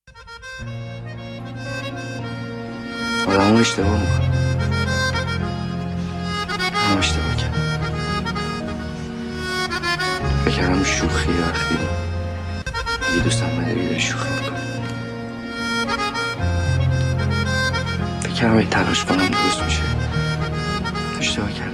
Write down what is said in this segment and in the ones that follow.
آدم اشتباه میکنه. من اشتباه کردم. فکرم شوخی وقتی میگی دوستم نداری داری شوخی میکنی. فکرم این تلاش کنم درست میشه. اشتباه کردم.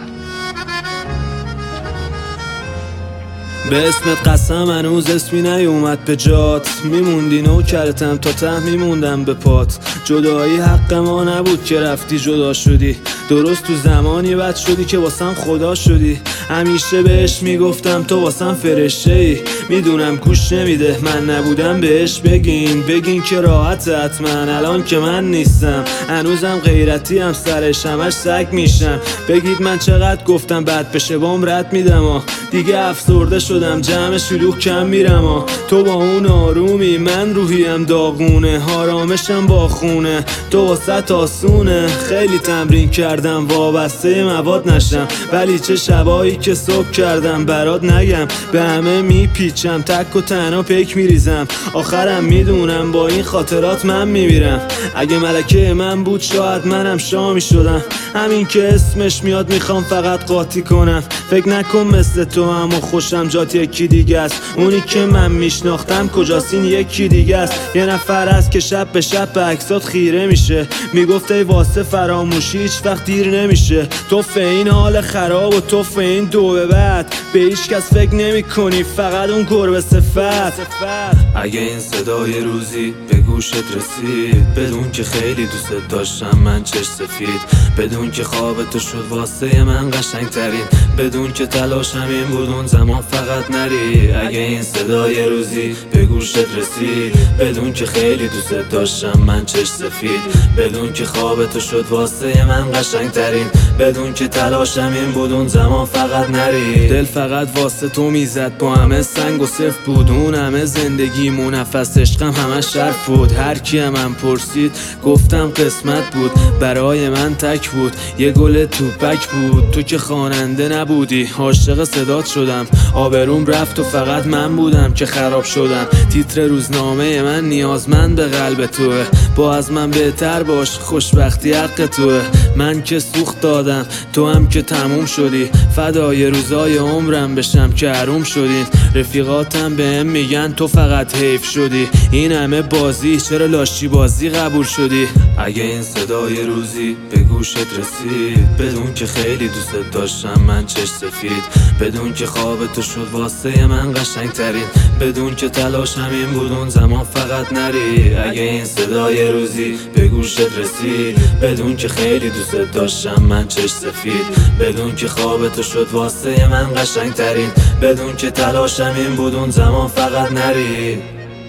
به اسمت قسم هنوز اسمی نیومد به جات، میموندی نوکرتم تا ته میموندم به پات. جدایی حق ما نبود که رفتی جدا شدی، درست تو زمانی بد شدی که واسم خدا شدی. همیشه بهش میگفتم تو واسم فرشته ای، میدونم گوش نمیده، من نبودم بهش بگین که راحت حتما. الان که من نیستم هنوزم غیرتی هم سرش همش سگ میشم. بگید من چقدر گفتم بد بشه بام رد میدم دیگه افسرده شدم جمع شلوغ کم میرم تو با اون آرومی من روحیم داغونه، آرامشم با خونه تو واسه آسونه. خیلی تمرین کردم وابسته مواد نشم، ولی چه شبایی که صبح کردم برات نگم. به همه میپیچم تک و تنها پیک میریزم، آخرم میدونم با این خاطرات من میمیرم. اگه ملکه من بود شاید منم شامی شدم، همین که اسمش میاد میخوام فقط قاطی کنم. فکر نکن مثل تو اما خوشم جات یکی دیگه است، اونی که من میشناختم کجاست این یکی دیگه است. یه نفر است که شب به شب به عکسات خیره میشه، میگفت ای واسه فراموشی هیچ وقت دیر نمیشه. تو این حال خراب و تو این دو به بعد به هیچ کس فکر نمی کنی، فقط اون گربه صفت. اگه این صدای روزی به گوشت رسید، بدون که خیلی دوست داشتم من چش سفید، بدون که خواب تو شد واسه من قشنگ ترین، بدون که تلاشم این بود اون زمان فقط نری. اگه این صدای روزی به گوشت رسید، بدون که خیلی دوست داشتم من چش سفید، بدون که خواب تو شد واسه من قشنگ ترین، بدون که تلاشم این بود اون زمان فقط نری. دل فقط واسه تو میزد با همه سنگ و صفت بود، اون همه زندگیمون نفس عشقم همه شرف بود. هر کی من پرسید گفتم قسمت بود، برای من تک بود یه گل توپک بود. تو که خواننده نبودی عاشق صدات شدم، آبروم رفت و فقط من بودم که خراب شدم. تیتر روزنامه من نیازمند به قلب توه، با از من بهتر باش خوشبختی حق توه. من که سوخت دادم تو هم که تموم شدی، فدای روزای عمرم بشم که حروم شدین. رفیقاتم بهم میگن تو فقط حیف شدی، این همه بازی چرا لاشی بازی قبول شدی. اگه این صدای روزی به گوشت رسید، بدون که خیلی دوست داشتم من چش سفید، بدون که خواب تو شد واسه من قشنگ ترین، بدون که تلاشم این بود اون زمان فقط نری. اگه این صدای روزی به گوشت رسید، بدون که خیلی دوست داشتم من چش سفید، بدون که خواب تو شد واسه من قشنگ ترین، بدون که تلاشم این بود اون زمان فقط نری.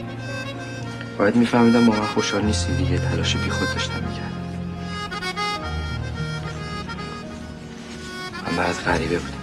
باید میفهمیدم با من خوشحال نیستی دیگه، تلاش بی خود داشتم میکردم. من برات غریبه بودم.